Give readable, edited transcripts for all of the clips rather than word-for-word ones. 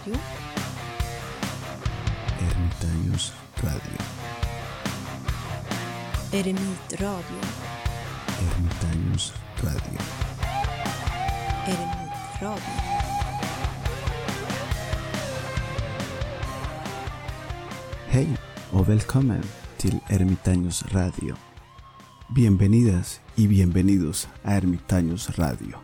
Radio. Ermitaños Radio. Ermit Radio. Ermitaños Radio. Ermit Radio. Hej och välkommen till Ermitaños Radio. Bienvenidas y bienvenidos a Ermitaños Radio.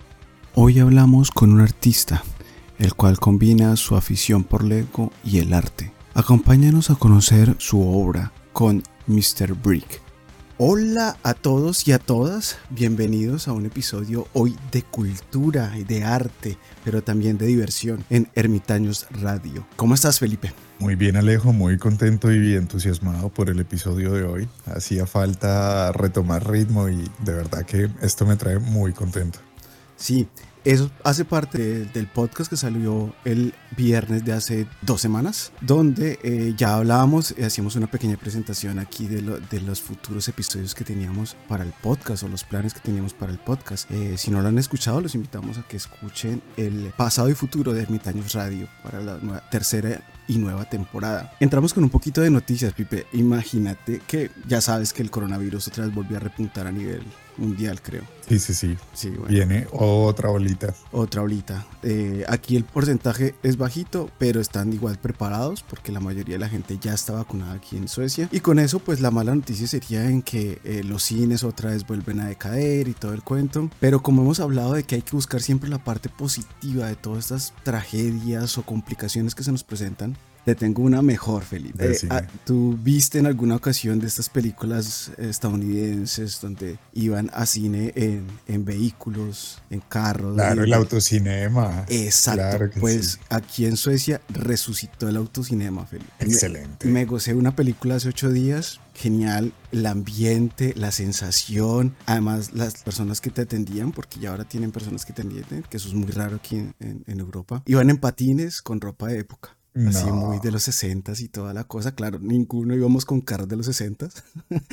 Hoy hablamos con un artista, el cual combina su afición por Lego y el arte. Acompáñanos a conocer su obra con Mr. Brick. Hola a todos y a todas, bienvenidos a un episodio hoy de cultura y de arte, pero también de diversión en Ermitaños Radio. ¿Cómo estás, Felipe? Muy bien, Alejo, muy contento y entusiasmado por el episodio de hoy. Hacía falta retomar ritmo y de verdad que esto me trae muy contento. Sí, eso hace parte del podcast que salió el viernes de hace 2 semanas, donde ya hablábamos, hacíamos una pequeña presentación aquí de los futuros episodios que teníamos para el podcast o los planes que teníamos para el podcast. Si no lo han escuchado, los invitamos a que escuchen el pasado y futuro de Ermitaños Radio para la tercera y nueva temporada. Entramos con un poquito de noticias, Pipe. Imagínate que ya sabes que el coronavirus otra vez volvió a repuntar a nivel mundial, creo. Sí. Bueno. Viene otra bolita. Otra bolita. Aquí el porcentaje es bajito, pero están igual preparados porque la mayoría de la gente ya está vacunada aquí en Suecia. Y con eso, pues la mala noticia sería en que los cines otra vez vuelven a decaer y todo el cuento. Pero como hemos hablado de que hay que buscar siempre la parte positiva de todas estas tragedias o complicaciones que se nos presentan, te tengo una mejor, Felipe. ¿Tú viste en alguna ocasión de estas películas estadounidenses donde iban a cine en vehículos, en carros? Claro, el autocinema. Exacto, Claro que pues sí. aquí en Suecia resucitó el autocinema, Felipe. Excelente. Me gocé una película hace 8 días, genial, el ambiente, la sensación, además las personas que te atendían, porque ya ahora tienen personas que te atienden, que eso es muy raro aquí en Europa, iban en patines con ropa de época. Así muy de los 60s y toda la cosa. Claro, ninguno íbamos con carros de los 60s,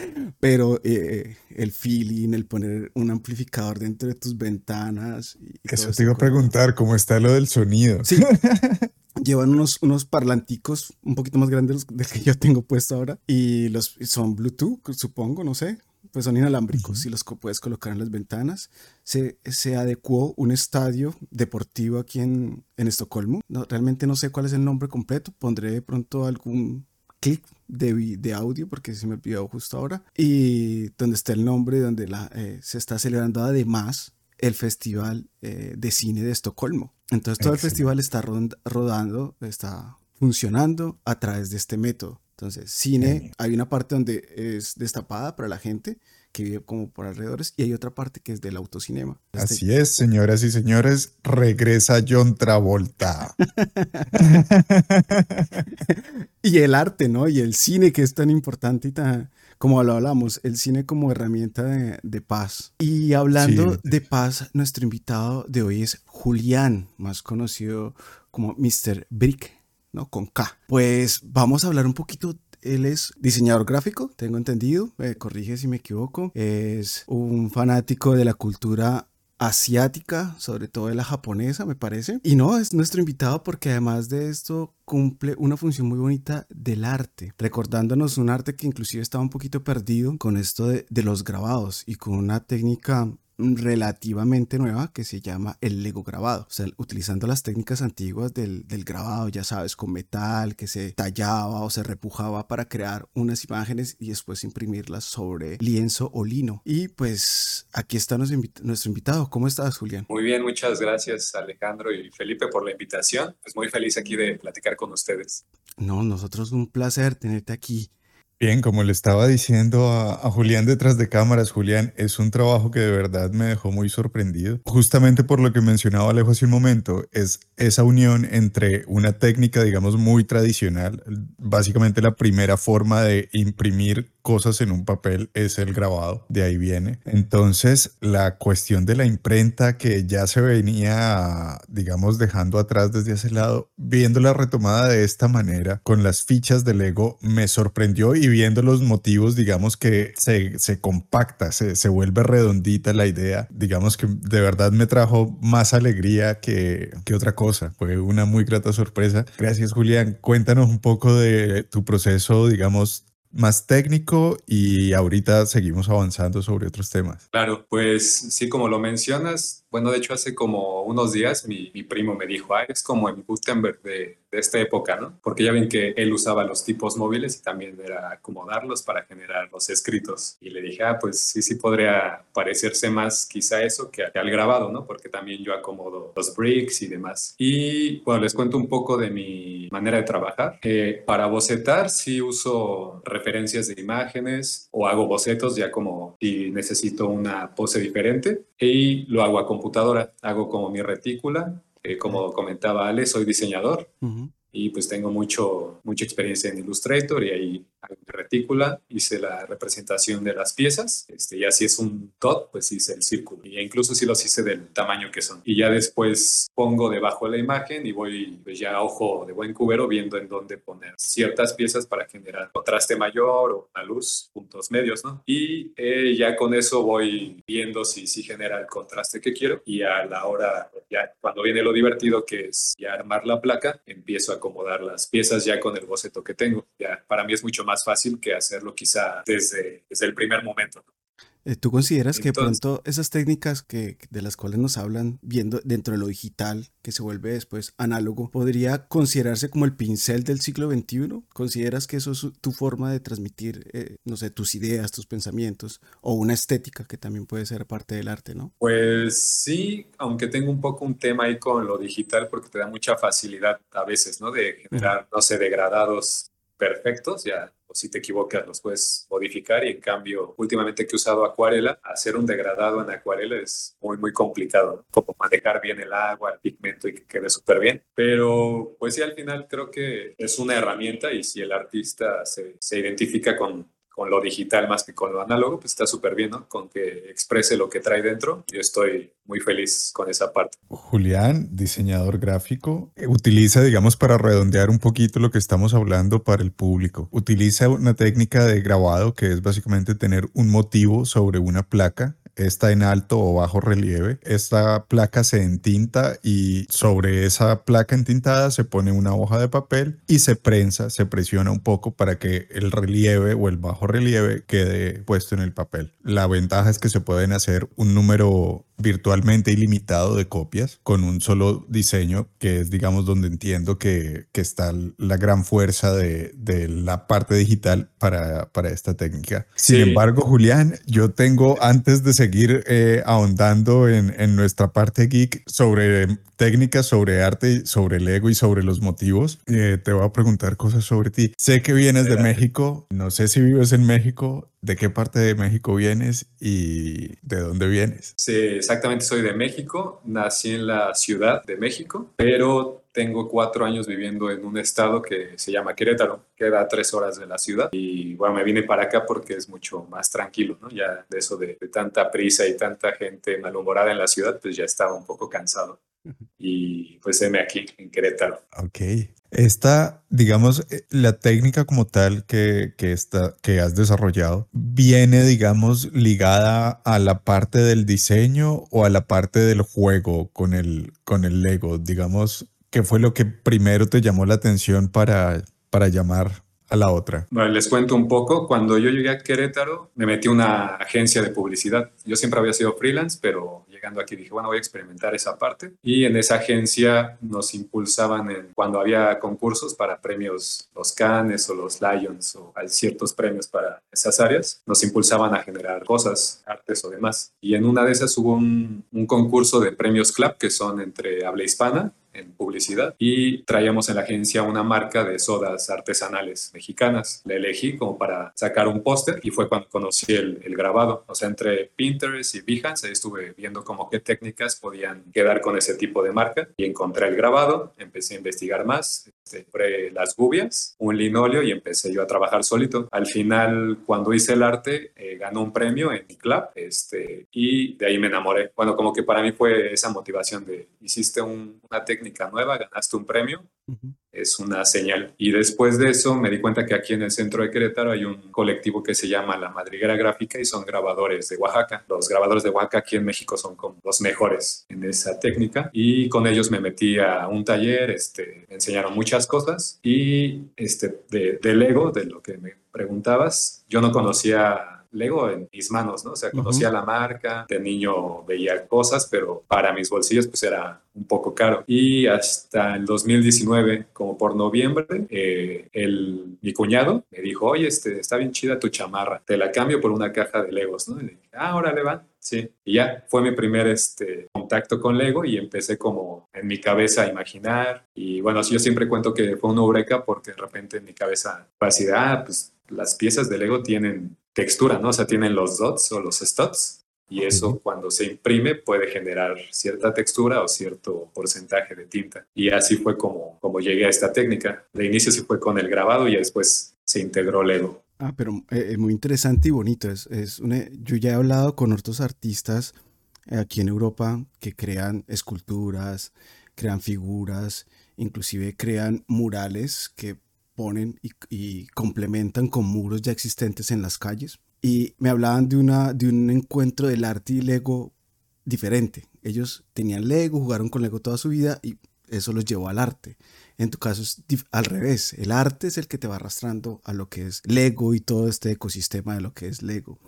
pero el feeling, el poner un amplificador dentro de tus ventanas. Eso te iba a preguntar, ¿cómo está lo del sonido? Sí, llevan unos parlanticos un poquito más grandes del que yo tengo puesto ahora y son Bluetooth, supongo, no sé. Pues son inalámbricos y los puedes colocar en las ventanas. Se adecuó un estadio deportivo aquí en Estocolmo. Realmente no sé cuál es el nombre completo. Pondré de pronto algún clip de audio porque se me olvidó justo ahora. Y donde está el nombre, donde se está celebrando además el Festival de Cine de Estocolmo. Entonces todo el festival está rodando, está funcionando a través de este método. Entonces, cine, hay una parte donde es destapada para la gente que vive como por alrededores y hay otra parte que es del autocinema. Así es, señoras y señores, regresa John Travolta. Y el arte, ¿no? Y el cine que es tan importante y tan, como lo hablamos, el cine como herramienta de paz. Y hablando de paz, nuestro invitado de hoy es Julián, más conocido como Mr. Brick, ¿no? Con K. Pues vamos a hablar un poquito. Él es diseñador gráfico, tengo entendido, corrige si me equivoco. Es un fanático de la cultura asiática, sobre todo de la japonesa, me parece. Y no, es nuestro invitado porque además de esto cumple una función muy bonita del arte, recordándonos un arte que inclusive estaba un poquito perdido con esto de los grabados y con una técnica relativamente nueva que se llama el Lego grabado, o sea, utilizando las técnicas antiguas del grabado, ya sabes, con metal que se tallaba o se repujaba para crear unas imágenes y después imprimirlas sobre lienzo o lino. Y pues aquí está nuestro invitado. ¿Cómo estás, Julián? Muy bien, muchas gracias, Alejandro y Felipe, por la invitación. Pues muy feliz aquí de platicar con ustedes. No, nosotros un placer tenerte aquí. Bien, como le estaba diciendo a Julián detrás de cámaras, Julián, es un trabajo que de verdad me dejó muy sorprendido. Justamente por lo que mencionaba Alejo hace un momento, es esa unión entre una técnica, digamos, muy tradicional, básicamente la primera forma de imprimir cosas en un papel es el grabado, de ahí viene. Entonces, la cuestión de la imprenta que ya se venía, digamos, dejando atrás desde ese lado, viéndola retomada de esta manera, con las fichas de Lego, me sorprendió y viendo los motivos, digamos que se compacta, se vuelve redondita la idea, digamos que de verdad me trajo más alegría que otra cosa. Fue una muy grata sorpresa. Gracias, Julián. Cuéntanos un poco de tu proceso, digamos, más técnico y ahorita seguimos avanzando sobre otros temas. Claro, pues sí, como lo mencionas, bueno, de hecho hace como unos días mi primo me dijo, es como en Gutenberg de esta época, ¿no? Porque ya ven que él usaba los tipos móviles y también era acomodarlos para generar los escritos. Y le dije, pues sí podría parecerse más quizá eso que al grabado, ¿no? Porque también yo acomodo los bricks y demás. Y bueno, les cuento un poco de mi manera de trabajar. Para bocetar sí uso referencias de imágenes o hago bocetos ya como si necesito una pose diferente y lo hago a computadora, hago como mi retícula, como comentaba Ale, soy diseñador. Y pues tengo mucha experiencia en Illustrator y ahí hago mi retícula, hice la representación de las piezas, ya si es un dot, pues hice el círculo y incluso si los hice del tamaño que son. Y ya después pongo debajo de la imagen y voy pues ya a ojo de buen cubero viendo en dónde poner ciertas piezas para generar contraste mayor o la luz, puntos medios, ¿no? Y ya con eso voy viendo si genera el contraste que quiero y a la hora, ya cuando viene lo divertido que es ya armar la placa, empiezo a acomodar las piezas ya con el boceto que tengo. Ya para mí es mucho más fácil que hacerlo quizá desde el primer momento, ¿no? ¿Tú consideras que de Entonces, pronto esas técnicas de las cuales nos hablan, viendo dentro de lo digital, que se vuelve después análogo, podría considerarse como el pincel del siglo XXI? ¿Consideras que eso es tu forma de transmitir, no sé, tus ideas, tus pensamientos, o una estética que también puede ser parte del arte, ¿no? pues sí, aunque tengo un poco un tema ahí con lo digital porque te da mucha facilidad a veces, ¿no? De generar, no sé, degradados perfectos, ya, o si te equivocas los puedes modificar y en cambio, últimamente que he usado acuarela, hacer un degradado en acuarela es muy complicado, ¿no? Como manejar bien el agua, el pigmento y que quede súper bien. Pero pues sí, al final creo que es una herramienta y si el artista se identifica con lo digital más que con lo análogo, pues está súper bien, ¿no? Con que exprese lo que trae dentro. Yo estoy muy feliz con esa parte. Julián, diseñador gráfico, utiliza, digamos, para redondear un poquito lo que estamos hablando para el público, utiliza una técnica de grabado que es básicamente tener un motivo sobre una placa. Está en alto o bajo relieve. Esta placa se entinta y sobre esa placa entintada se pone una hoja de papel y se prensa, se presiona un poco para que el relieve o el bajo relieve quede puesto en el papel. La ventaja es que se pueden hacer un número virtualmente ilimitado de copias con un solo diseño, que es, digamos, donde entiendo que está la gran fuerza de la parte digital para esta técnica. Sin embargo, Julián, yo tengo, antes de seguir ahondando en nuestra parte geek sobre técnicas, sobre arte, sobre Lego y sobre los motivos, te voy a preguntar cosas sobre ti. Sé que vienes de México, no sé si vives en México. ¿De qué parte de México vienes y de dónde vienes? Sí, exactamente, soy de México, nací en la Ciudad de México, pero tengo 4 años viviendo en un estado que se llama Querétaro, queda a 3 horas de la ciudad y bueno, me vine para acá porque es mucho más tranquilo, ¿no? Ya de eso de tanta prisa y tanta gente malhumorada en la ciudad, pues ya estaba un poco cansado y pues heme aquí en Querétaro. Ok. Esta, digamos, la técnica como tal que has desarrollado, ¿viene, digamos, ligada a la parte del diseño o a la parte del juego con el Lego? Digamos, ¿qué fue lo que primero te llamó la atención para llamar a la otra? Bueno, les cuento un poco. Cuando yo llegué a Querétaro, me metí a una agencia de publicidad. Yo siempre había sido freelance, pero llegando aquí dije, bueno, voy a experimentar esa parte. Y en esa agencia nos impulsaban cuando había concursos para premios, los Cannes o los Lions o hay ciertos premios para esas áreas, nos impulsaban a generar cosas, artes o demás. Y en una de esas hubo un concurso de premios CLAP, que son entre habla hispana, en publicidad y traíamos en la agencia una marca de sodas artesanales mexicanas. La elegí como para sacar un póster y fue cuando conocí el grabado. O sea, entre Pinterest y Behance ahí estuve viendo como qué técnicas podían quedar con ese tipo de marca y encontré el grabado, empecé a investigar más, compré las gubias, un linóleo y empecé yo a trabajar solito. Al final, cuando hice el arte, ganó un premio en mi club y de ahí me enamoré. Bueno, como que para mí fue esa motivación de hiciste una técnica nueva, ganaste un premio, es una señal. Y después de eso me di cuenta que aquí en el centro de Querétaro hay un colectivo que se llama La Madriguera Gráfica y son grabadores de Oaxaca. Los grabadores de Oaxaca aquí en México son como los mejores en esa técnica y con ellos me metí a un taller, me enseñaron muchas cosas y de Lego, de lo que me preguntabas, yo no conocía Lego en mis manos, ¿no? O sea, conocía la marca, de niño veía cosas, pero para mis bolsillos pues era un poco caro. Y hasta el 2019, como por noviembre, mi cuñado me dijo, oye, está bien chida tu chamarra, te la cambio por una caja de Legos, ¿no? Y le dije, órale, va. Sí, y ya fue mi primer contacto con Lego y empecé como en mi cabeza a imaginar. Y bueno, yo siempre cuento que fue una eureka porque de repente en mi cabeza fue así de, pues las piezas de Lego tienen textura, ¿no? O sea, tienen los dots o los studs y eso cuando se imprime puede generar cierta textura o cierto porcentaje de tinta. Y así fue como llegué a esta técnica. De inicio sí fue con el grabado y después se integró Lego. Pero es muy interesante y bonito. Yo ya he hablado con otros artistas aquí en Europa que crean esculturas, crean figuras, inclusive crean murales que ponen y complementan con muros ya existentes en las calles. Y me hablaban de un encuentro del arte y Lego diferente. Ellos tenían Lego, jugaron con Lego toda su vida y eso los llevó al arte. En tu caso es al revés. El arte es el que te va arrastrando a lo que es Lego y todo este ecosistema de lo que es Lego,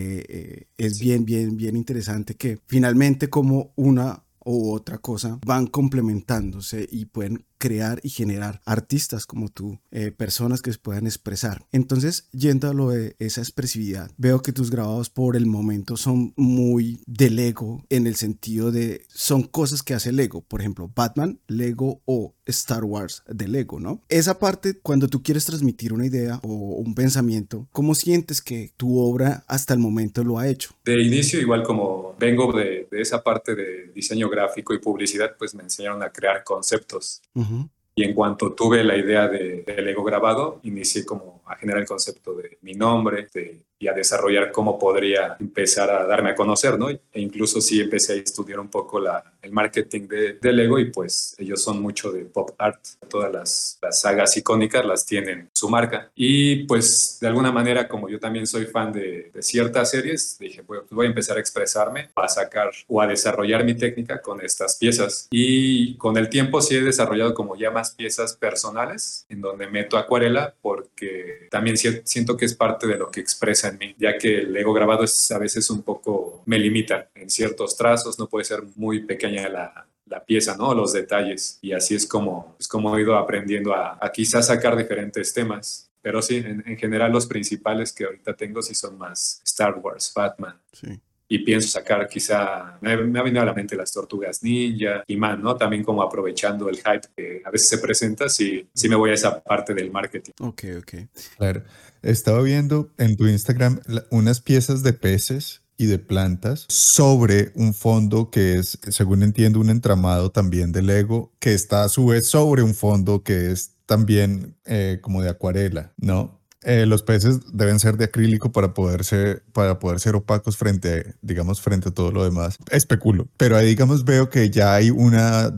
que es bien, bien, bien interesante que finalmente como una u otra cosa van complementándose y pueden crear y generar artistas como tú, personas que se puedan expresar. Entonces, yendo a lo de esa expresividad, veo que tus grabados por el momento son muy de Lego, en el sentido de son cosas que hace Lego, por ejemplo, Batman, Lego o Star Wars de Lego, ¿no? Esa parte, cuando tú quieres transmitir una idea o un pensamiento, ¿cómo sientes que tu obra hasta el momento lo ha hecho? De inicio, igual como vengo de esa parte de diseño gráfico y publicidad, pues me enseñaron a crear conceptos. Y en cuanto tuve la idea de Lego grabado, inicié como a generar el concepto de mi nombre y a desarrollar cómo podría empezar a darme a conocer, ¿no? E incluso sí empecé a estudiar un poco el marketing de Lego y pues ellos son mucho de pop art. Todas las sagas icónicas las tienen su marca. Y pues de alguna manera, como yo también soy fan de ciertas series, dije, voy a empezar a expresarme, a sacar o a desarrollar mi técnica con estas piezas. Y con el tiempo sí he desarrollado como ya más piezas personales en donde meto acuarela porque también siento que es parte de lo que expresa en mí, ya que el Lego grabado a veces un poco me limita en ciertos trazos, no puede ser muy pequeña la pieza, ¿no? Los detalles, y así es como he ido aprendiendo a quizás sacar diferentes temas. Pero sí, en general los principales que ahorita tengo sí son más Star Wars, Batman. Sí. Y pienso sacar quizá, me ha venido a la mente las Tortugas Ninja y Man, ¿no? También como aprovechando el hype que a veces se presenta, sí me voy a esa parte del marketing. Ok. Claro. Estaba viendo en tu Instagram unas piezas de peces y de plantas sobre un fondo que es, según entiendo, un entramado también de Lego, que está a su vez sobre un fondo que es también como de acuarela, ¿no? Los peces deben ser de acrílico para poder ser opacos frente a todo lo demás. Especulo. Pero ahí, veo que ya hay una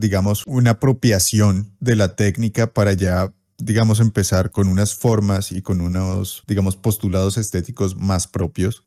apropiación de la técnica para ya, empezar con unas formas y con unos, postulados estéticos más propios,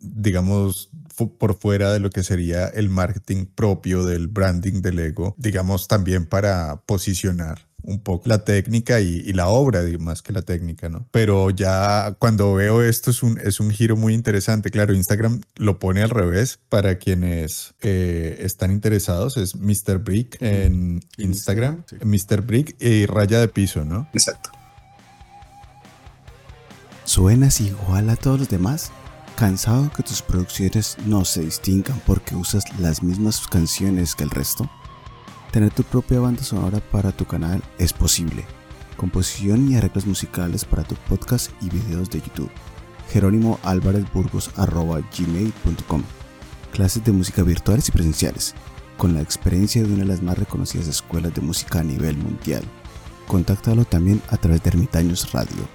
por fuera de lo que sería el marketing propio del branding de Lego, también para posicionar un poco la técnica y la obra, más que la técnica, ¿no? Pero ya cuando veo esto es un giro muy interesante. Claro, Instagram lo pone al revés para quienes están interesados. Es Mr. Brick en Instagram, sí. Mr. Brick y raya de piso, ¿no? Exacto. ¿Suenas igual a todos los demás? ¿Cansado que tus producciones no se distingan porque usas las mismas canciones que el resto? Tener tu propia banda sonora para tu canal es posible. Composición y arreglos musicales para tu podcast y videos de YouTube. jeronimoalvarezburgos@gmail.com. Clases de música virtuales y presenciales, con la experiencia de una de las más reconocidas escuelas de música a nivel mundial. Contáctalo también a través de Ermitaños Radio.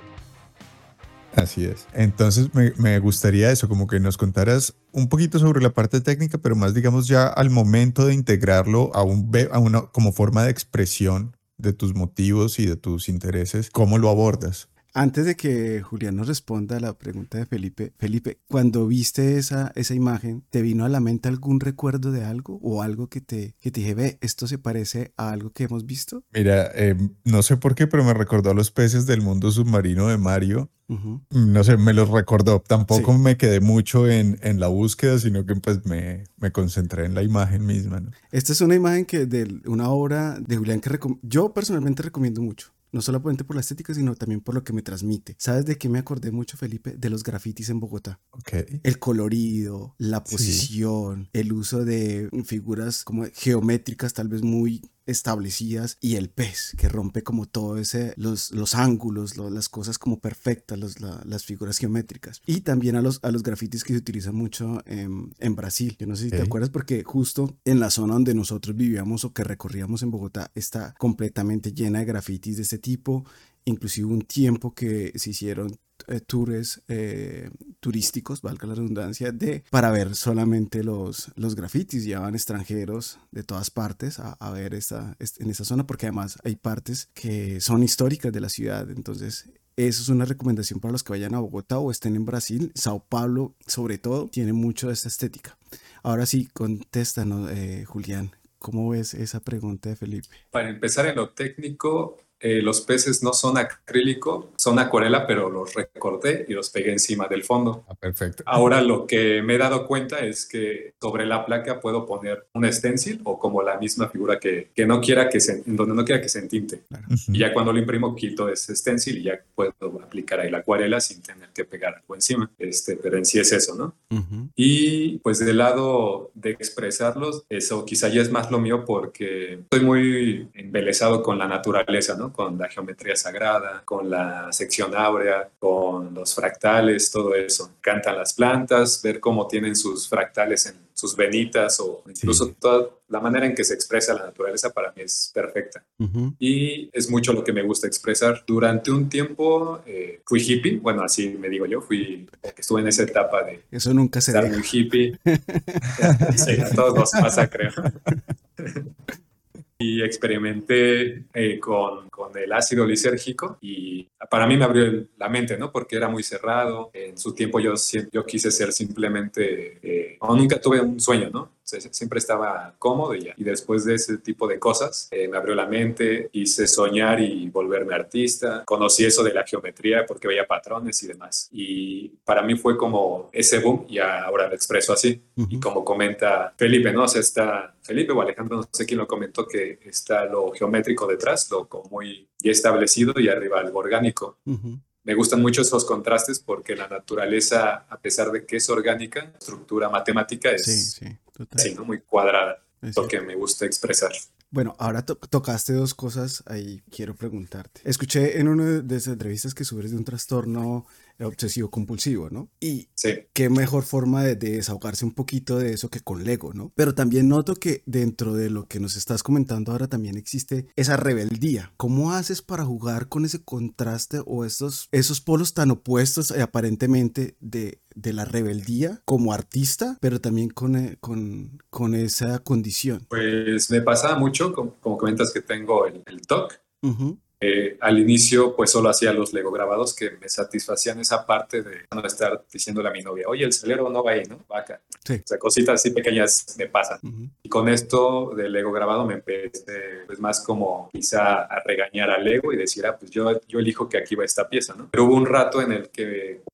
Así es. Entonces me gustaría eso, como que nos contaras un poquito sobre la parte técnica, pero más digamos ya al momento de integrarlo a una como forma de expresión de tus motivos y de tus intereses, ¿cómo lo abordas? Antes de que Julián nos responda a la pregunta de Felipe, cuando viste esa imagen, ¿te vino a la mente algún recuerdo de algo o algo que te dije, ve, esto se parece a algo que hemos visto? Mira, no sé por qué, pero me recordó a los peces del mundo submarino de Mario. Uh-huh. No sé, me los recordó. Tampoco Sí. me quedé mucho en la búsqueda, sino que pues me concentré en la imagen misma, ¿no? Esta es una imagen de una obra de Julián que yo personalmente recomiendo mucho. No solamente por la estética, sino también por lo que me transmite. ¿Sabes de qué me acordé mucho, Felipe? De los grafitis en Bogotá. Ok. El colorido, la posición, el uso de figuras como geométricas tal vez muy establecidas y el pez que rompe como todo los ángulos, las cosas como perfectas, las figuras geométricas. Y también a los grafitis que se utilizan mucho en Brasil. Yo no sé si te acuerdas porque justo en la zona donde nosotros vivíamos o que recorríamos en Bogotá está completamente llena de grafitis de este tipo. Inclusive un tiempo que se hicieron tours turísticos, valga la redundancia, para ver solamente los grafitis. Llevaban extranjeros de todas partes a ver en esa zona, porque además hay partes que son históricas de la ciudad. Entonces eso es una recomendación para los que vayan a Bogotá o estén en Brasil. Sao Paulo sobre todo tiene mucho de esta estética. Ahora sí, contéstanos, Julián, ¿cómo ves esa pregunta de Felipe? Para empezar en lo técnico, los peces no son acrílico, son acuarela, pero los recorté y los pegué encima del fondo. Ah, perfecto. Ahora lo que me he dado cuenta es que sobre la placa puedo poner un stencil o como la misma figura en donde no quiera que se entinte. Claro. Y ya cuando lo imprimo quito ese stencil y ya puedo aplicar ahí la acuarela sin tener que pegar algo encima. Pero en sí es eso, ¿no? Uh-huh. Y pues del lado de expresarlos, eso quizá ya es más lo mío porque estoy muy embelesado con la naturaleza, ¿no? Con la geometría sagrada, con la sección áurea, con los fractales, todo eso. Me encantan las plantas, ver cómo tienen sus fractales en sus venitas o incluso toda la manera en que se expresa la naturaleza para mí es perfecta. Uh-huh. Y es mucho lo que me gusta expresar. Durante un tiempo fui hippie, bueno, así me digo yo, estuve en esa etapa de eso nunca se estar deja. muy hippie. Sí, a todos nos pasa, creo. Y experimenté con el ácido lisérgico y para mí me abrió la mente, ¿no? Porque era muy cerrado. En su tiempo yo quise ser simplemente, nunca tuve un sueño, ¿no? Siempre estaba cómodo y ya. Y después de ese tipo de cosas, me abrió la mente, hice soñar y volverme artista. Conocí eso de la geometría porque veía patrones y demás. Y para mí fue como ese boom y ahora lo expreso así. Uh-huh. Y como comenta Felipe, ¿no? O sea, está Felipe o Alejandro, no sé quién lo comentó, que está lo geométrico detrás, lo como muy ya establecido y arriba algo orgánico. Uh-huh. Me gustan mucho esos contrastes porque la naturaleza, a pesar de que es orgánica, la estructura matemática es así, ¿no? Muy cuadrada, lo que me gusta expresar. Bueno, ahora tocaste dos cosas ahí, quiero preguntarte. Escuché en una de esas entrevistas que sufres de un trastorno obsesivo compulsivo, ¿no? Y sí. Qué mejor forma de desahogarse un poquito de eso que con Lego, ¿no? Pero también noto que dentro de lo que nos estás comentando ahora también existe esa rebeldía. ¿Cómo haces para jugar con ese contraste o esos polos tan opuestos aparentemente de la rebeldía como artista, pero también con esa condición? Pues me pasaba mucho, como comentas que tengo el TOC. Uh-huh. Al inicio pues solo hacía los Lego grabados que me satisfacían esa parte de no estar diciéndole a mi novia, oye, el celero no va ahí, ¿no? Va acá. Sí. O sea, cositas así pequeñas me pasan. Uh-huh. Y con esto del Lego grabado me empecé pues más como quizá a regañar al Lego y decir, pues yo elijo que aquí va esta pieza, ¿no? Pero hubo un rato en el que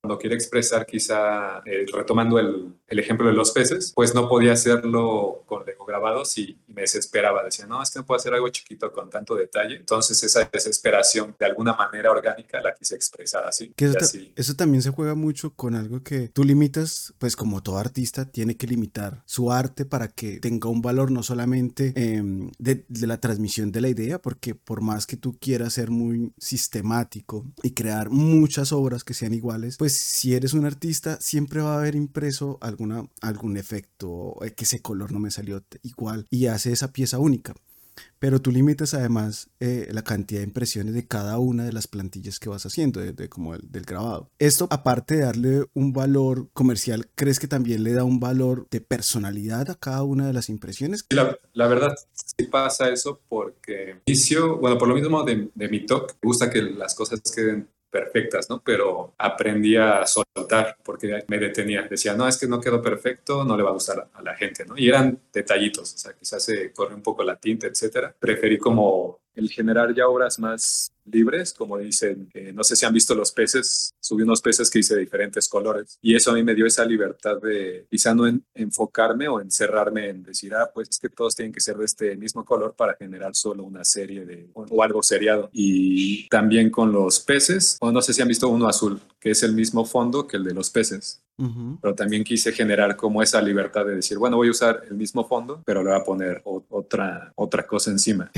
cuando quiere expresar quizá, retomando el ejemplo de los peces, pues no podía hacerlo con Lego grabados y me desesperaba. Decía, no, es que no puedo hacer algo chiquito con tanto detalle. Entonces esa desesperación de alguna manera orgánica la quise expresar así. Que Y así. eso también se juega mucho con algo que tú limitas, pues como todo artista tiene que limitar su arte para que tenga un valor no solamente de la transmisión de la idea, porque por más que tú quieras ser muy sistemático y crear muchas obras que sean iguales, pues si eres un artista siempre va a haber impreso algún efecto, que ese color no me salió igual y hace esa pieza única. Pero tú limitas además la cantidad de impresiones de cada una de las plantillas que vas haciendo, como del grabado. Esto, aparte de darle un valor comercial, ¿crees que también le da un valor de personalidad a cada una de las impresiones? La verdad, sí pasa eso porque bueno, por lo mismo de mi talk, me gusta que las cosas queden perfectas, ¿no? Pero aprendí a soltar porque me detenía. Decía, no, es que no quedó perfecto, no le va a gustar a la gente, ¿no? Y eran detallitos, o sea, quizás se corre un poco la tinta, etcétera. Preferí como el generar ya obras más libres, como dicen, no sé si han visto los peces, subí unos peces que hice de diferentes colores y eso a mí me dio esa libertad de quizá no enfocarme o encerrarme en decir, pues es que todos tienen que ser de este mismo color para generar solo una serie o algo seriado. Y también con los peces, o no sé si han visto uno azul, que es el mismo fondo que el de los peces. Uh-huh. Pero también quise generar como esa libertad de decir, bueno, voy a usar el mismo fondo, pero le voy a poner otra cosa encima.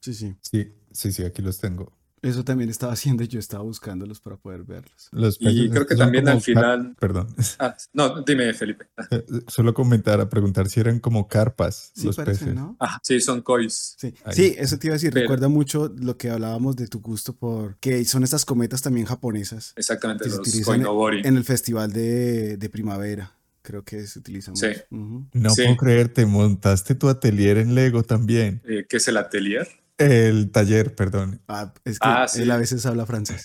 Sí, aquí los tengo. Eso también estaba haciendo y yo estaba buscándolos para poder verlos. Los y creo que también al final... Perdón. No, dime, Felipe. Solo preguntar si eran como carpas sí, los parecen, peces. ¿no? Sí, son kois. Sí, eso te iba a decir. Recuerda mucho lo que hablábamos de tu gusto por que son estas cometas también japonesas. Exactamente, los koinobori. En el festival de primavera. Creo que se utiliza mucho. Uh-huh. No puedo creerte, montaste tu atelier en Lego también. ¿Qué es el atelier? El taller, perdón. Es que sí. él a veces habla francés.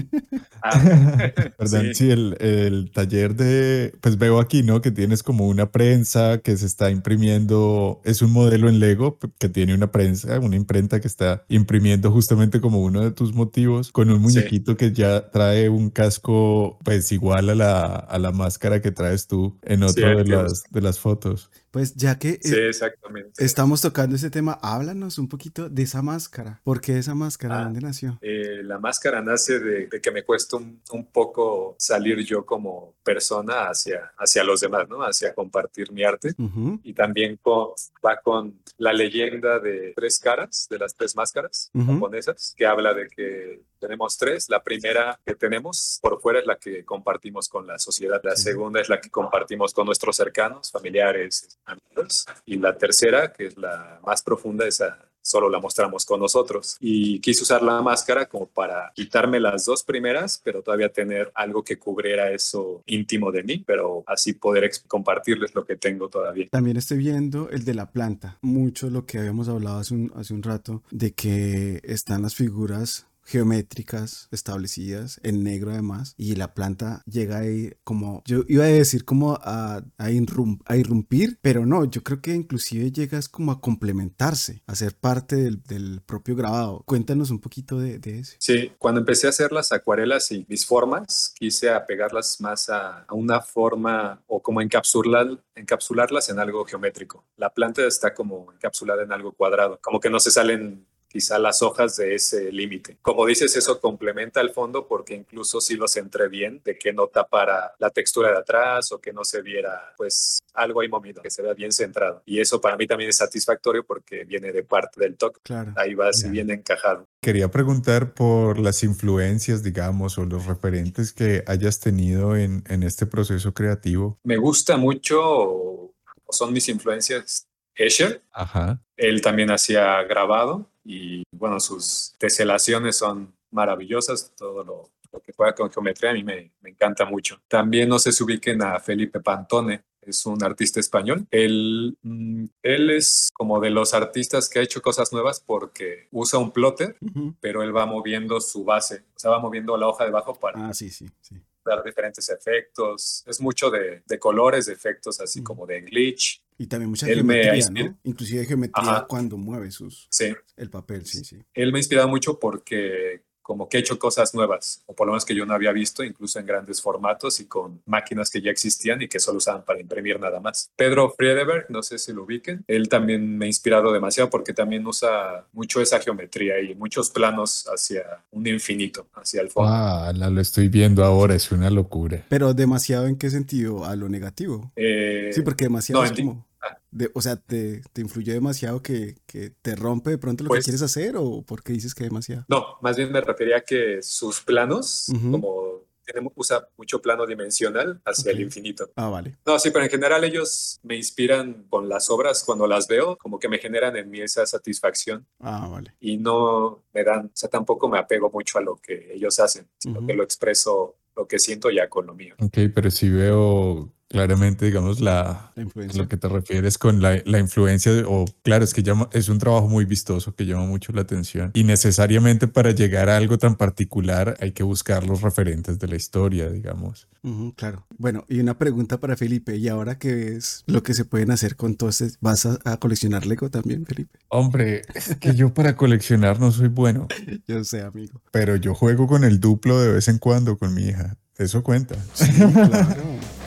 Perdón, sí, el taller pues veo aquí, ¿no? Que tienes como una prensa que se está imprimiendo, es un modelo en Lego que tiene una prensa, una imprenta que está imprimiendo justamente como uno de tus motivos, con un muñequito que ya trae un casco pues igual a la máscara que traes tú en otra de las fotos. Pues ya que exactamente. Estamos tocando ese tema, háblanos un poquito de esa máscara. ¿Por qué esa máscara? ¿Dónde nació? La máscara nace de que me cuesta un poco salir yo como persona hacia los demás, ¿no? Hacia compartir mi arte. Uh-huh. Y también va con la leyenda de 3 caras, de las 3 máscaras japonesas, que habla de que tenemos 3. La primera que tenemos por fuera es la que compartimos con la sociedad. La segunda es la que compartimos con nuestros cercanos, familiares, amigos. Y la tercera, que es la más profunda, esa solo la mostramos con nosotros. Y quise usar la máscara como para quitarme las 2 primeras, pero todavía tener algo que cubriera eso íntimo de mí, pero así poder compartirles lo que tengo todavía. También estoy viendo el de la planta. Mucho lo que habíamos hablado hace un rato, de que están las figuras geométricas establecidas en negro además, y la planta llega ahí como, yo iba a decir como a irrumpir, pero no, yo creo que inclusive llegas como a complementarse, a ser parte del propio grabado. Cuéntanos un poquito de eso. Sí, cuando empecé a hacer las acuarelas y mis formas, quise apegarlas más a una forma o como encapsularlas en algo geométrico. La planta está como encapsulada en algo cuadrado, como que no se salen quizá las hojas de ese límite. Como dices, eso complementa el fondo porque incluso si lo centré bien, de que no tapara la textura de atrás o que no se viera pues algo ahí movido, que se vea bien centrado. Y eso para mí también es satisfactorio porque viene de parte del toque. Claro. Ahí va así bien encajado. Quería preguntar por las influencias, digamos, o los referentes que hayas tenido en este proceso creativo. Me gusta mucho, son mis influencias, Escher. Ajá. Él también hacía grabado y bueno, sus teselaciones son maravillosas, todo lo que juega con geometría a mí me encanta mucho. También no sé si ubiquen a Felipe Pantone, es un artista español. Él es como de los artistas que ha hecho cosas nuevas porque usa un plotter, pero él va moviendo su base, o sea, va moviendo la hoja debajo para sí. dar diferentes efectos. Es mucho de colores, de efectos así como de glitch. Y también mucha geometría, ¿no? Inclusive geometría cuando mueve el papel, sí. Él me ha inspirado mucho porque como que he hecho cosas nuevas, o por lo menos que yo no había visto, incluso en grandes formatos y con máquinas que ya existían y que solo usaban para imprimir nada más. Pedro Friedeberg, no sé si lo ubiquen, él también me ha inspirado demasiado porque también usa mucho esa geometría y muchos planos hacia un infinito, hacia el fondo. Ah, lo estoy viendo ahora, es una locura. Pero demasiado, ¿en qué sentido? A lo negativo. Sí, porque demasiado No, es como... o sea, te influye demasiado que te rompe de pronto lo que pues, quieres hacer, o porque dices que demasiado. no, más bien me refería a que sus planos, Ujú. como usa mucho plano dimensional hacia el Ok. infinito. Ah, vale. No, sí, pero en general ellos me inspiran con las obras cuando las veo, como que me generan en mí esa satisfacción Ah, vale. y no me dan, o sea, tampoco me apego mucho a lo que ellos hacen, sino que lo expreso, lo que siento ya con lo mío. Ok, pero sí veo claramente, digamos, La a influencia. lo que te refieres con la influencia, o claro, es que es un trabajo muy vistoso que llama mucho la atención. Y necesariamente para llegar a algo tan particular hay que buscar los referentes de la historia, digamos. Ujú, claro. Bueno, y una pregunta para Felipe. ¿Y ahora qué ves lo que se pueden hacer con todo este? ¿Vas a coleccionar Lego también, Felipe? Hombre, es que yo para coleccionar no soy bueno, Yo sé, amigo. pero yo juego con el Duplo de vez en cuando con mi hija. Eso cuenta. Sí, claro.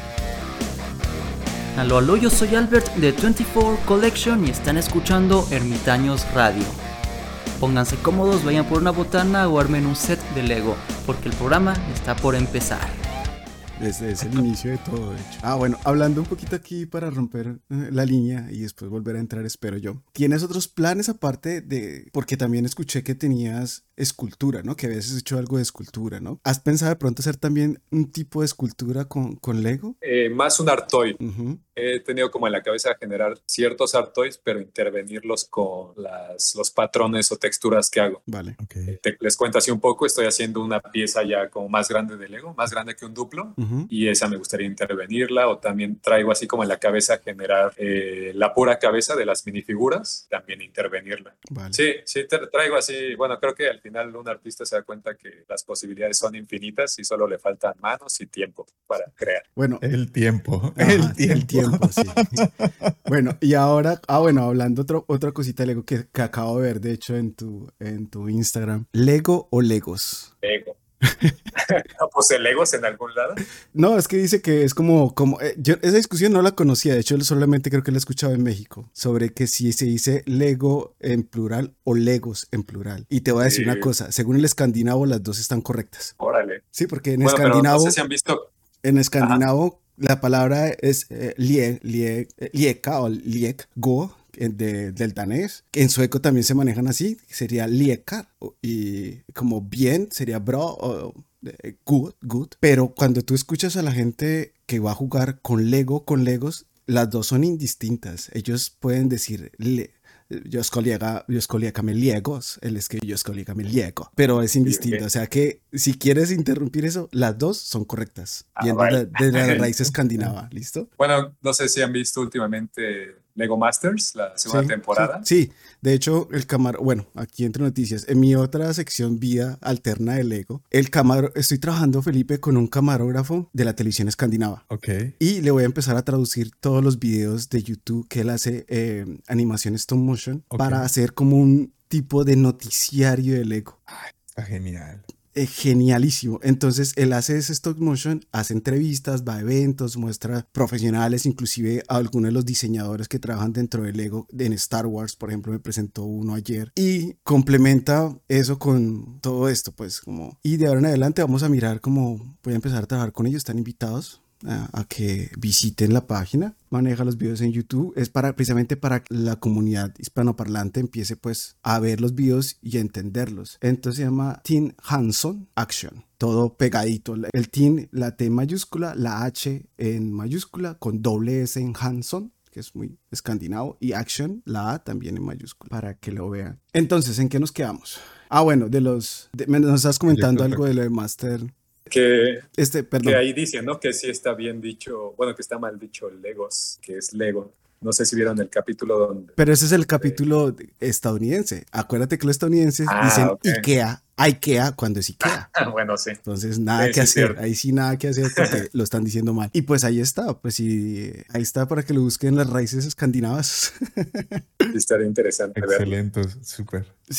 Aló, aló, yo soy Albert de 24 Collection y están escuchando Ermitaños Radio. Pónganse cómodos, vayan por una botana o armen un set de Lego, porque el programa está por empezar. Desde es el inicio de todo, de hecho. Ah, bueno, hablando un poquito aquí para romper la línea y después volver a entrar, espero yo. ¿Tienes otros planes aparte de...? Porque también escuché que tenías escultura, ¿no? Que habías hecho algo de escultura, ¿no? ¿Has pensado de pronto hacer también un tipo de escultura con Lego? Más un art toy. Ujú. He tenido como en la cabeza generar ciertos art toys, pero intervenirlos con los patrones o texturas que hago. Vale. Ok. Les cuento así un poco, estoy haciendo una pieza ya como más grande de Lego, más grande que un Duplo, Ujú. y esa me gustaría intervenirla, o también traigo así como en la cabeza generar la pura cabeza de las minifiguras, también intervenirla. Vale. Sí, traigo así, bueno, creo que al final un artista se da cuenta que las posibilidades son infinitas y solo le faltan manos y tiempo para crear. Bueno, El tiempo. ajá, El tiempo. sí. Bueno, y ahora, bueno, hablando otra cosita de Lego que acabo de ver, de hecho, en tu Instagram. ¿Lego o Legos? Lego. ¿No puse Legos en algún lado? No, es que dice que es como yo esa discusión no la conocía, de hecho solamente creo que la he escuchado en México, sobre que si se dice Lego en plural o Legos en plural. Y te voy a decir una cosa, según el escandinavo las dos están correctas. Órale. Sí, porque en Bueno, pero escandinavo, no sé si han visto. en escandinavo la palabra es lieka o liekgo del danés, que en sueco también se manejan así, sería liekar, y como bien sería bra o good, pero cuando tú escuchas a la gente que va a jugar con Legos, las dos son indistintas. Ellos pueden decir yo escolíacame Legos, él es que yo escolíacame Lego, pero es indistinto, Okay. o sea que si quieres interrumpir eso, las dos son correctas, viendo Vale. de la raíz escandinava, ¿listo? Bueno, no sé si han visto últimamente Lego Masters, la segunda temporada. Sí, de hecho, bueno, aquí entre noticias, en mi otra sección Vida Alterna de Lego, estoy trabajando, Felipe, con un camarógrafo de la televisión escandinava. Ok. Y le voy a empezar a traducir todos los videos de YouTube que él hace, animación stop motion, para hacer como un tipo de noticiario de Lego. Está genial. Genialísimo. Entonces él hace ese stop motion, hace entrevistas, va a eventos, muestra profesionales, inclusive a algunos de los diseñadores que trabajan dentro de Lego en Star Wars, por ejemplo, me presentó uno ayer, y complementa eso con todo esto, pues como, y de ahora en adelante vamos a mirar cómo voy a empezar a trabajar con ellos, están invitados a que visiten la página, maneja los videos en YouTube, es precisamente para que la comunidad hispanoparlante empiece pues a ver los videos y a entenderlos. Entonces se llama Teen Hanson Action, todo pegadito, el Teen, la T mayúscula, la H en mayúscula, con doble S en Hanson, que es muy escandinavo, y Action, la A también en mayúscula, para que lo vean. Entonces, ¿en qué nos quedamos? Bueno, nos estás comentando algo de lo de Master. Que Perdón. Que ahí dice, ¿no? Que sí está bien dicho, bueno, que está mal dicho Legos, que es Lego. No sé si vieron el capítulo donde... Pero ese es el capítulo estadounidense. Acuérdate que los estadounidenses dicen IKEA cuando es IKEA. Bueno, sí. Entonces nada que hacer. Cierto. Ahí sí nada que hacer porque lo están diciendo mal. Y pues ahí está. Pues sí, ahí está para que lo busquen las raíces escandinavas. Estaría interesante verlo. Excelente, súper. Sí.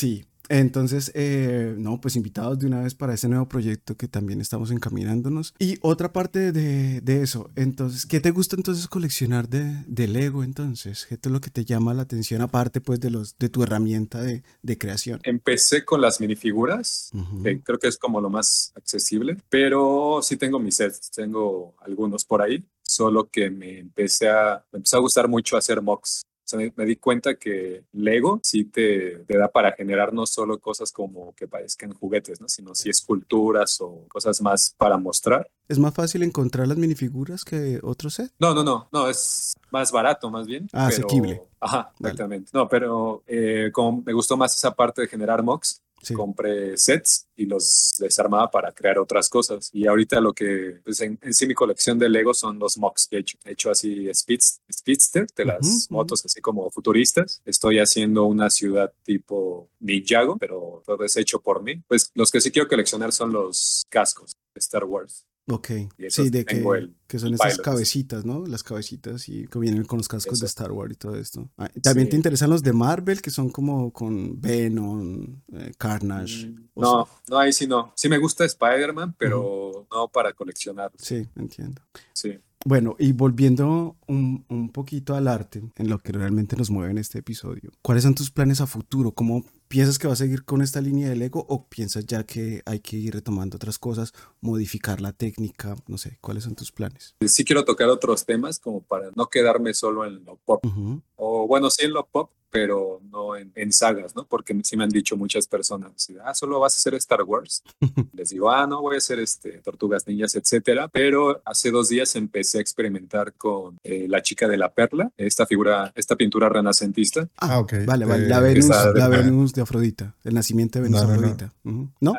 Entonces, no, pues invitados de una vez para ese nuevo proyecto que también estamos encaminándonos. Y otra parte de eso, entonces, ¿qué te gusta entonces coleccionar de Lego entonces? ¿Qué es lo que te llama la atención aparte pues de tu herramienta de creación? Empecé con las minifiguras, que creo que es como lo más accesible, pero sí tengo mis sets, tengo algunos por ahí, solo que me empezó a gustar mucho hacer mocks. O sea, me di cuenta que Lego sí te da para generar no solo cosas como que parezcan juguetes, ¿no? Sino sí esculturas o cosas más para mostrar. ¿Es más fácil encontrar las minifiguras que otro set? No, es más barato más bien. Ah, pero, asequible. Ajá, exactamente. Vale. No, pero como me gustó más esa parte de generar mocks, sí. Compré sets y los desarmaba para crear otras cosas. Y ahorita lo que, pues en sí mi colección de Lego son los mocks que he hecho así Speedster, de las motos así como futuristas. Estoy haciendo una ciudad tipo Ninjago, pero todo es hecho por mí. Pues los que sí quiero coleccionar son los cascos de Star Wars. Ok, sí, de que son estas cabecitas, ¿no? Las cabecitas y que vienen con los cascos de Star Wars y todo esto. ¿También te interesan los de Marvel, que son como con Venom, Carnage? No, ahí sí no. Sí me gusta Spider-Man, pero no para coleccionar. Sí, entiendo. Sí. Bueno, y volviendo un poquito al arte, en lo que realmente nos mueve en este episodio, ¿cuáles son tus planes a futuro? ¿Cómo piensas que vas a seguir con esta línea de Lego o piensas ya que hay que ir retomando otras cosas, modificar la técnica? No sé, ¿cuáles son tus planes? Sí quiero tocar otros temas como para no quedarme solo en lo pop. O bueno, sí en lo pop, pero no en sagas, ¿no? Porque sí me han dicho muchas personas, solo vas a hacer Star Wars. Les digo, no, voy a hacer Tortugas Ninjas, etcétera. Pero hace 2 días empecé a experimentar con La Chica de la Perla, esta pintura renacentista. Ok. Vale, la Venus de Afrodita, el nacimiento de Venus Afrodita. ¿No?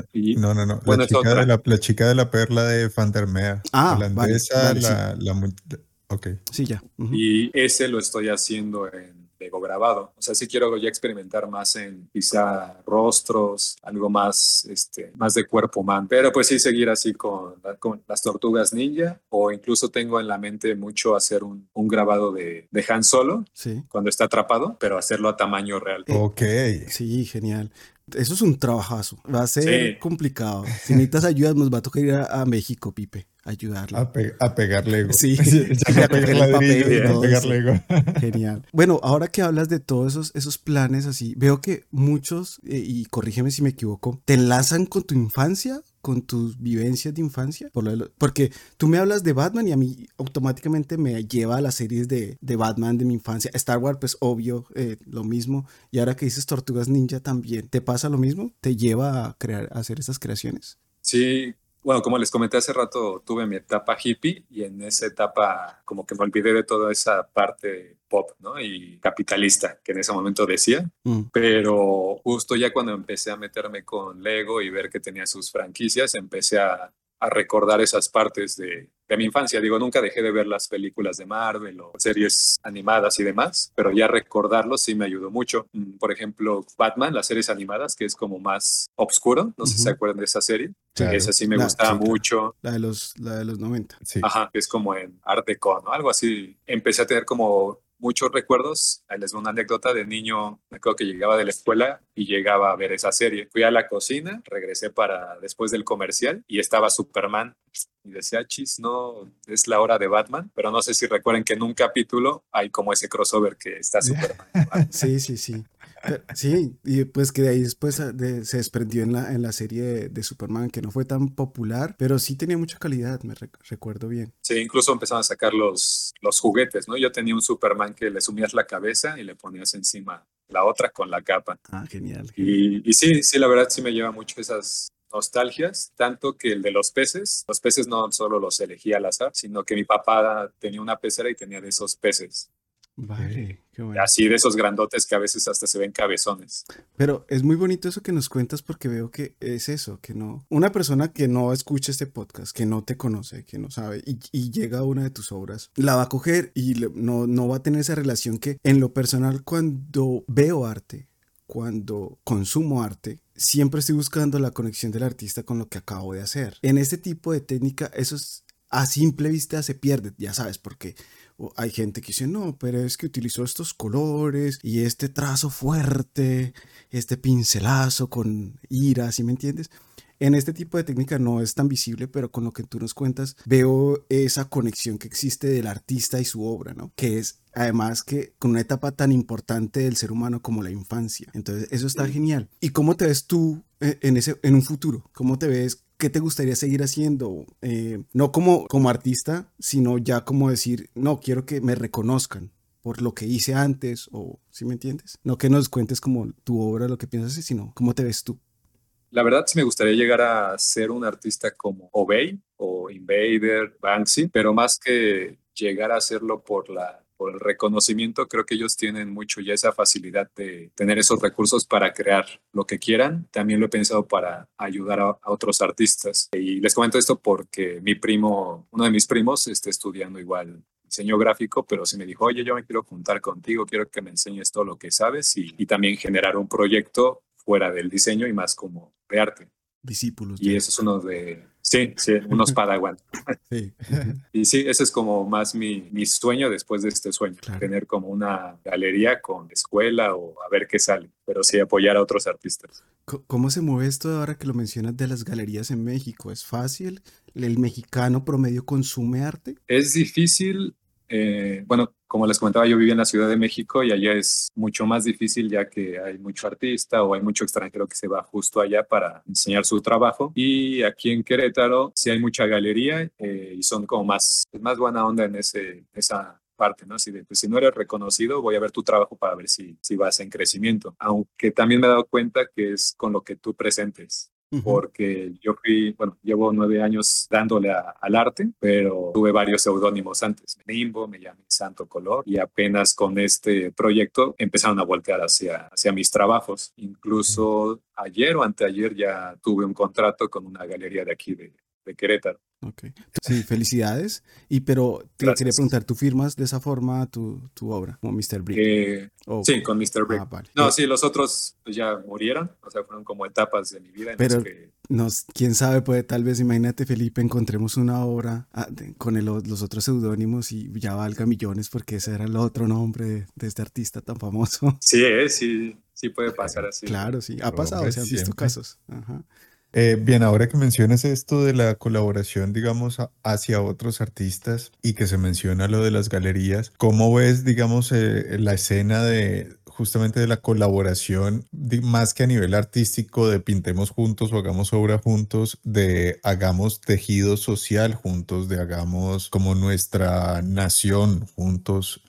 No. Bueno, la Chica de la Perla de Vandermeer. Holandesa, vale, Ok. Sí, ya. Y ese lo estoy haciendo en Lego grabado. O sea, sí quiero ya experimentar más en quizá rostros, algo más, más de cuerpo humano. Pero pues sí seguir así con las Tortugas Ninja, o incluso tengo en la mente mucho hacer un grabado de Han Solo, sí, cuando está atrapado, pero hacerlo a tamaño real. Ok. Sí, genial. Eso es un trabajazo. Va a ser complicado. Si necesitas ayuda, nos va a tocar ir a México, Pipe, a ayudarle. A pegar Lego. Sí, a pegar ladrillo, a pegar Lego. Genial. Bueno, ahora que hablas de todos esos planes así, veo que muchos, y corrígeme si me equivoco, te enlazan con tu infancia, con tus vivencias de infancia, porque tú me hablas de Batman y a mí automáticamente me lleva a las series de Batman de mi infancia. Star Wars, pues obvio, lo mismo. Y ahora que dices Tortugas Ninja también, ¿te pasa lo mismo? ¿Te lleva a hacer esas creaciones? Sí. Bueno, como les comenté hace rato, tuve mi etapa hippie y en esa etapa como que me olvidé de toda esa parte pop, ¿no? Y capitalista que en ese momento decía. Pero justo ya cuando empecé a meterme con Lego y ver que tenía sus franquicias, empecé a recordar esas partes de mi infancia. Digo, nunca dejé de ver las películas de Marvel o series animadas y demás, pero ya recordarlo sí me ayudó mucho. Por ejemplo, Batman, las series animadas, que es como más oscuro, no sé si se acuerdan de esa serie. Claro. Esa sí me gustaba mucho. La de los 90. Sí. Ajá, que es como en Art Deco, ¿no? Algo así. Empecé a tener como muchos recuerdos. Ahí les doy una anécdota de niño. Me acuerdo que llegaba de la escuela y llegaba a ver esa serie. Fui a la cocina, regresé para después del comercial y estaba Superman. Y decía, no, es la hora de Batman. Pero no sé si recuerden que en un capítulo hay como ese crossover que está Superman. Sí. Sí, y pues que de ahí después se desprendió en la serie de Superman, que no fue tan popular, pero sí tenía mucha calidad, me recuerdo bien. Sí, incluso empezaron a sacar los juguetes, ¿no? Yo tenía un Superman que le sumías la cabeza y le ponías encima la otra con la capa. Genial. Y sí, la verdad sí me lleva mucho esas nostalgias, tanto que el de los peces no solo los elegía al azar, sino que mi papá tenía una pecera y tenía de esos peces. Vale, qué bueno. Así de esos grandotes que a veces hasta se ven cabezones. Pero es muy bonito eso que nos cuentas, porque veo que es eso, que no, una persona que no escucha este podcast, que no te conoce, que no sabe y llega a una de tus obras, la va a coger y no va a tener esa relación que en lo personal cuando veo arte, cuando consumo arte, siempre estoy buscando la conexión del artista con lo que acabo de hacer. En este tipo de técnica eso es, a simple vista se pierde, ya sabes, porque O hay gente que dice, no, pero es que utilizó estos colores y este trazo fuerte, este pincelazo con ira, ¿sí me entiendes? En este tipo de técnica no es tan visible, pero con lo que tú nos cuentas veo esa conexión que existe del artista y su obra, ¿no? Que es además que con una etapa tan importante del ser humano como la infancia. Entonces eso está genial. ¿Y cómo te ves tú en un futuro? ¿Cómo te ves? ¿Qué te gustaría seguir haciendo? No como artista, sino ya como decir, no, quiero que me reconozcan por lo que hice antes, o ¿sí me entiendes? No que nos cuentes como tu obra, lo que piensas, sino cómo te ves tú. La verdad sí me gustaría llegar a ser un artista como Obey o Invader, Banksy, pero más que llegar a hacerlo por el reconocimiento, creo que ellos tienen mucho ya esa facilidad de tener esos recursos para crear lo que quieran. También lo he pensado para ayudar a otros artistas. Y les comento esto porque uno de mis primos, está estudiando igual diseño gráfico, pero sí me dijo, oye, yo me quiero juntar contigo, quiero que me enseñes todo lo que sabes y también generar un proyecto fuera del diseño y más como de arte. Discípulos Y de... eso es uno de, sí, unos Padawan. Sí, Y sí, ese es como más mi sueño después de este sueño, claro. tener como una galería con escuela o a ver qué sale, pero sí apoyar a otros artistas. ¿Cómo se mueve esto ahora que lo mencionas de las galerías en México? ¿Es fácil? ¿El mexicano promedio consume arte? Es difícil, bueno, como les comentaba, yo viví en la Ciudad de México y allá es mucho más difícil ya que hay mucho artista o hay mucho extranjero que se va justo allá para enseñar su trabajo. Y aquí en Querétaro sí hay mucha galería y son como más buena onda en esa parte, ¿no? Así de, pues, si no eres reconocido, voy a ver tu trabajo para ver si vas en crecimiento. Aunque también me he dado cuenta que es con lo que tú presentes. Ujú. Porque llevo 9 años dándole al arte, pero tuve varios seudónimos antes. Limbo, me llamé Santo Color y apenas con este proyecto empezaron a voltear hacia mis trabajos. Incluso ayer o anteayer ya tuve un contrato con una galería de aquí de Querétaro. Ok. Sí, felicidades. Pero te quería Gracias. preguntar, ¿tú firmas de esa forma tu obra, como Mr. Brick? Sí, con Mr. Brick. Vale. No, sí, los otros pues, ya murieron, o sea, fueron como etapas de mi vida en las Pero que... quién sabe, puede tal vez, imagínate, Felipe, encontremos una obra con los otros seudónimos y ya valga millones porque ese era el otro nombre de este artista tan famoso. Sí, sí puede pasar así. Claro, sí, ha pasado, Hombre, se han visto siempre. casos. Ajá. Bien, ahora que mencionas esto de la colaboración, digamos, hacia otros artistas y que se menciona lo de las galerías, ¿cómo ves, digamos, la escena de justamente de la colaboración, más que a nivel artístico, de pintemos juntos o hagamos obra juntos, de hagamos tejido social juntos, de hagamos como nuestra nación juntos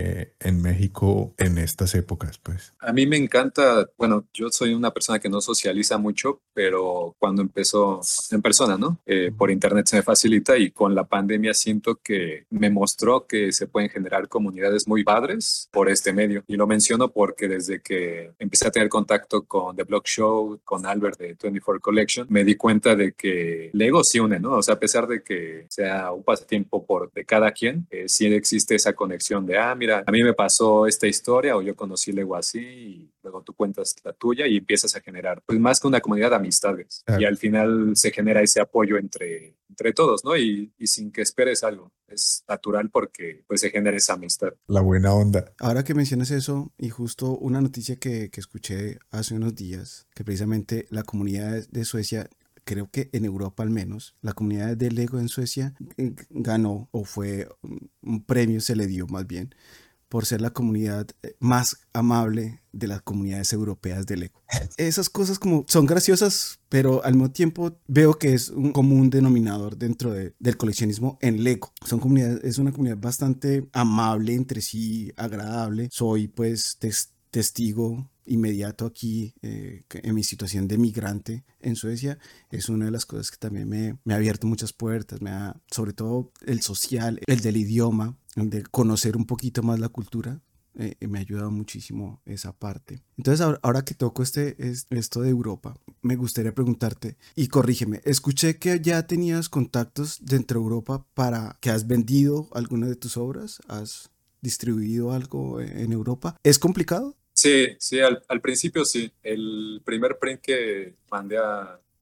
en México en estas épocas, pues? A mí me encanta, bueno, yo soy una persona que no socializa mucho, pero cuando empezó en persona, ¿no? Por internet se me facilita y con la pandemia siento que me mostró que se pueden generar comunidades muy padres por este medio. Y lo menciono porque desde que empecé a tener contacto con The Block Show, con Albert de 24 Collection, me di cuenta de que Lego sí une, ¿no? O sea, a pesar de que sea un pasatiempo de cada quien, sí existe esa conexión de, mira, a mí me pasó esta historia o yo conocí Lego así y luego tú cuentas la tuya y empiezas a generar, pues más que una comunidad de amistades. Y Claro. al final se genera ese apoyo entre todos, ¿no? Y sin que esperes algo. Es natural porque pues se genera esa amistad. La buena onda. Ahora que mencionas eso, y justo una noticia que escuché hace unos días, que precisamente la comunidad de Suecia, creo que en Europa al menos, la comunidad de Lego en Suecia ganó, o fue un premio, se le dio más bien, por ser la comunidad más amable de las comunidades europeas de Lego. Esas cosas como son graciosas, pero al mismo tiempo veo que es un común denominador dentro del coleccionismo en Lego. Es una comunidad bastante amable entre sí, agradable. Soy pues testigo inmediato aquí en mi situación de migrante en Suecia. Es una de las cosas que también me ha abierto muchas puertas, sobre todo el social, el del idioma, el de conocer un poquito más la cultura. Me ha ayudado muchísimo esa parte. Entonces ahora que toco esto de Europa, me gustaría preguntarte, y corrígeme, escuché que ya tenías contactos dentro de Europa para que has vendido alguna de tus obras, has distribuido algo en Europa. ¿Es complicado? Sí, al principio sí. El primer print que mandé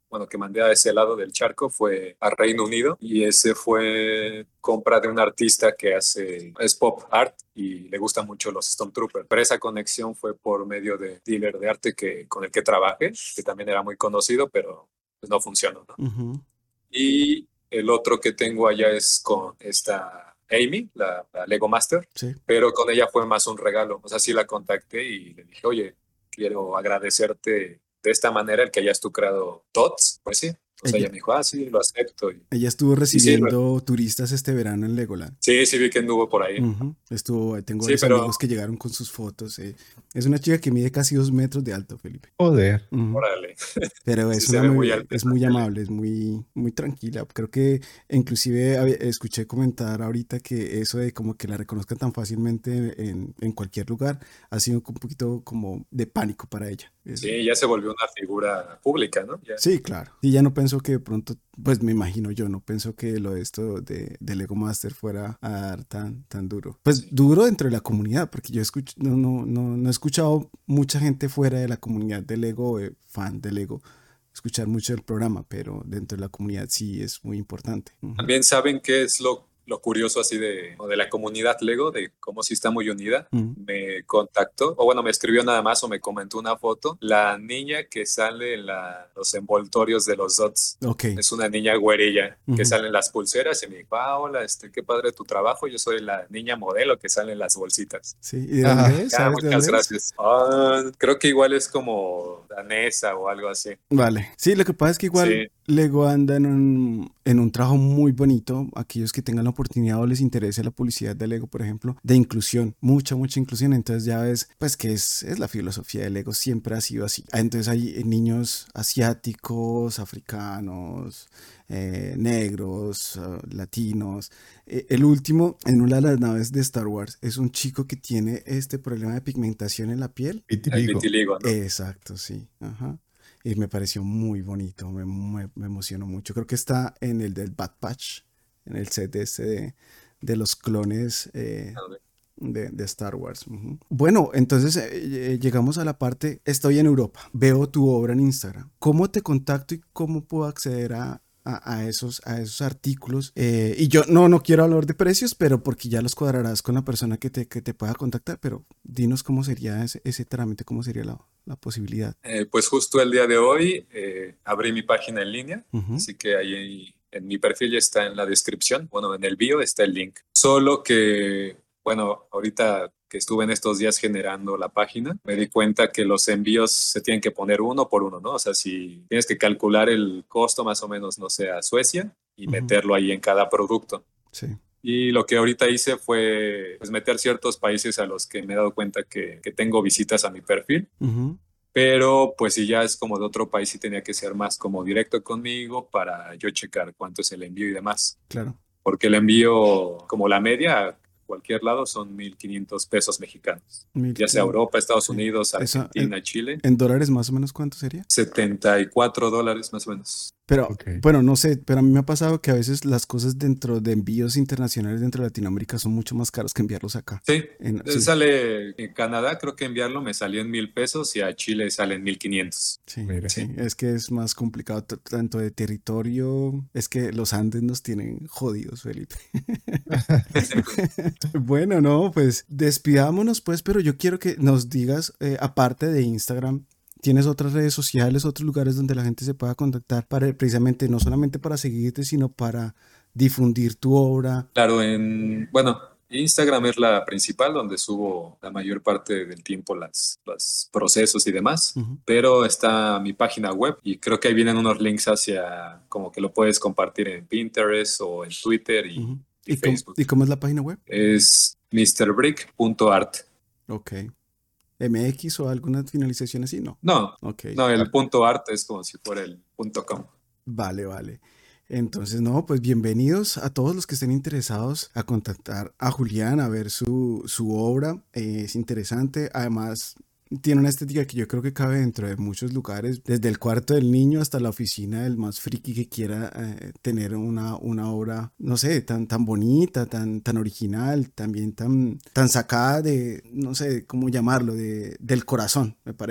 bueno, que mandé a ese lado del charco fue a Reino Unido, y ese fue compra de un artista que es pop art y le gustan mucho los Stormtroopers. Pero esa conexión fue por medio de dealer de arte con el que trabajé, que también era muy conocido, pero pues no funcionó, ¿no? Ujú. Y el otro que tengo allá es con esta Amy, la Lego Master, Sí. pero con ella fue más un regalo. O sea, sí la contacté y le dije, oye, quiero agradecerte de esta manera el que hayas tú creado TOTS. Pues sí. O sea, Ella, ella me dijo, sí, lo acepto. ella estuvo Y sí, recibiendo turistas este verano en Legoland. sí vi que anduvo por ahí. Ujú. Tengo Sí, varios pero, amigos que llegaron con sus fotos. Es una chica que mide casi 2 metros de alto, Felipe. Joder. Ujú. órale, Pero sí se ve muy alta. es muy amable, es muy tranquila. Creo que inclusive escuché comentar ahorita que eso de como que la reconozcan tan fácilmente en cualquier lugar ha sido un poquito como de pánico para ella. Sí, ya se volvió una figura pública, ¿no? Ya. Sí, claro. Y ya no pensó que de pronto, pues me imagino yo, no pensó que lo de esto de Lego Master fuera a dar tan duro. Pues Sí. duro dentro de la comunidad, porque yo no he escuchado mucha gente fuera de la comunidad de Lego, fan de Lego, escuchar mucho el programa, pero dentro de la comunidad sí es muy importante. Ujú. También saben qué es lo curioso así o de la comunidad Lego, de cómo sí está muy unida. Ujú. Me contactó, o bueno, me escribió nada más o me comentó una foto. La niña que sale en los envoltorios de los dots. Ok. Es una niña güerilla que Ujú. sale en las pulseras y me dijo, hola, qué padre tu trabajo. Yo soy la niña modelo que sale en las bolsitas. Sí. ¿Y de Ajá. dónde es? ¿Sabes de Muchas dónde es? gracias. Creo que igual es como danesa o algo así. Vale. Sí, lo que pasa es que igual Sí. Lego anda en un trabajo muy bonito. Aquellos que tengan la oportunidad o les interese la publicidad de Lego, por ejemplo, de inclusión, mucha inclusión. Entonces ya ves, pues que es la filosofía de Lego, siempre ha sido así. Entonces hay niños asiáticos, africanos, negros, latinos. El último, en una de las naves de Star Wars, es un chico que tiene este problema de pigmentación en la piel. El Vitiligo. vitiligo, ¿no? Exacto, sí. Ajá. Y me pareció muy bonito, me emocionó mucho. Creo que está en el del Bad Patch, en el set de los clones de Star Wars. Ujú. Bueno, entonces llegamos a la parte, estoy en Europa, veo tu obra en Instagram. ¿Cómo te contacto y cómo puedo acceder a esos artículos? Y yo no quiero hablar de precios, pero porque ya los cuadrarás con la persona que te pueda contactar, pero dinos cómo sería ese trámite, cómo sería la posibilidad. Pues justo el día de hoy abrí mi página en línea, Ujú. así que ahí en mi perfil ya está en la descripción, bueno, en el bio está el link. Solo que, bueno, ahorita que estuve en estos días generando la página, me di cuenta que los envíos se tienen que poner uno por uno, ¿no? O sea, si tienes que calcular el costo más o menos, no sé, a Suecia y Ujú. meterlo ahí en cada producto. Sí. Y lo que ahorita hice fue pues, meter ciertos países a los que me he dado cuenta que tengo visitas a mi perfil. Ujú. Pero pues si ya es como de otro país, sí tenía que ser más como directo conmigo para yo checar cuánto es el envío y demás. Claro. Porque el envío, como la media, a cualquier lado son 1,500 pesos mexicanos. Ya sea Europa, Estados Sí. Unidos, Eso, Argentina, Chile. ¿en dólares más o menos cuánto sería? $74 más o menos. Pero, Ok. bueno, no sé, pero a mí me ha pasado que a veces las cosas dentro de envíos internacionales dentro de Latinoamérica son mucho más caros que enviarlos acá. Sí, Sí, sale en Canadá, creo que enviarlo me salió en 1,000 pesos y a Chile salen 1,500. sí, Mira. sí, es que es más complicado tanto de territorio, es que los Andes nos tienen jodidos, Felipe. Bueno, no, pues despidámonos pues, pero yo quiero que nos digas, aparte de Instagram, ¿tienes otras redes sociales, otros lugares donde la gente se pueda contactar para precisamente no solamente para seguirte, sino para difundir tu obra? Claro, bueno, Instagram es la principal donde subo la mayor parte del tiempo los procesos y demás, Ujú. pero está mi página web y creo que ahí vienen unos links hacia como que lo puedes compartir en Pinterest o en Twitter y, Ujú. y Facebook. ¿Y cómo es la página web? Es mrbrick.art. Ok. ¿MX o alguna finalización así? No. No, Ok. no, el punto .art es como si fuera el .com. Vale. Entonces, no, pues bienvenidos a todos los que estén interesados a contactar a Julián, a ver su obra. Es interesante. Además, tiene una estética que yo creo que cabe dentro de muchos lugares, desde el cuarto del niño hasta la oficina del más friki que quiera tener una obra, no sé, tan bonita, tan original, también tan sacada de, no sé cómo llamarlo, del corazón, me parece.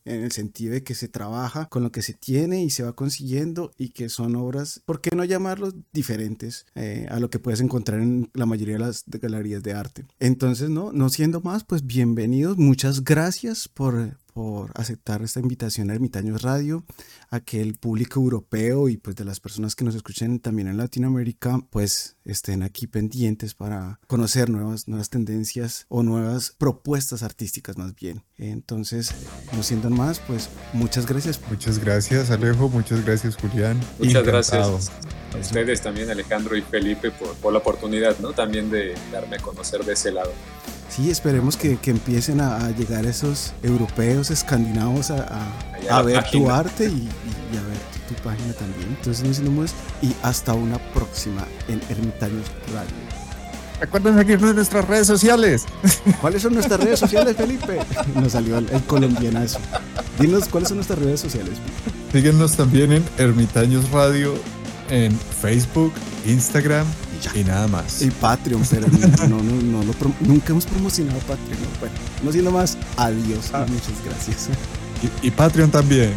en el sentido de que se trabaja con lo que se tiene y se va consiguiendo y que son obras, ¿por qué no llamarlos diferentes a lo que puedes encontrar en la mayoría de las galerías de arte? Entonces, no siendo más, pues bienvenidos, muchas gracias por aceptar esta invitación a Ermitaños Radio, a que el público europeo y pues de las personas que nos escuchen también en Latinoamérica pues estén aquí pendientes para conocer nuevas tendencias o nuevas propuestas artísticas más bien. Entonces, no siendo más, pues muchas gracias. Muchas gracias, Alejo, muchas gracias, Julián. Muchas gracias a ustedes también, Alejandro y Felipe, por la oportunidad, ¿no? También de darme a conocer de ese lado. Sí, esperemos que empiecen a llegar esos europeos, escandinavos a ver tu arte y a ver tu página también. Entonces nos vemos y hasta una próxima en Ermitaños Radio. Recuerden seguirnos en nuestras redes sociales. ¿Cuáles son nuestras redes sociales, Felipe? Nos salió el colombianazo. Dinos cuáles son nuestras redes sociales. Síguenos también en Ermitaños Radio, en Facebook, Instagram y nada más. Y Patreon, pero nunca hemos promocionado Patreon. Bueno, no siendo más, adiós y muchas gracias. Y Patreon también.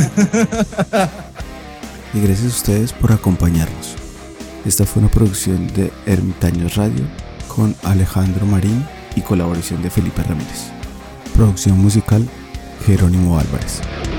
Y gracias a ustedes por acompañarnos. Esta fue una producción de Ermitaños Radio con Alejandro Marín y colaboración de Felipe Ramírez. Producción musical Jerónimo Álvarez.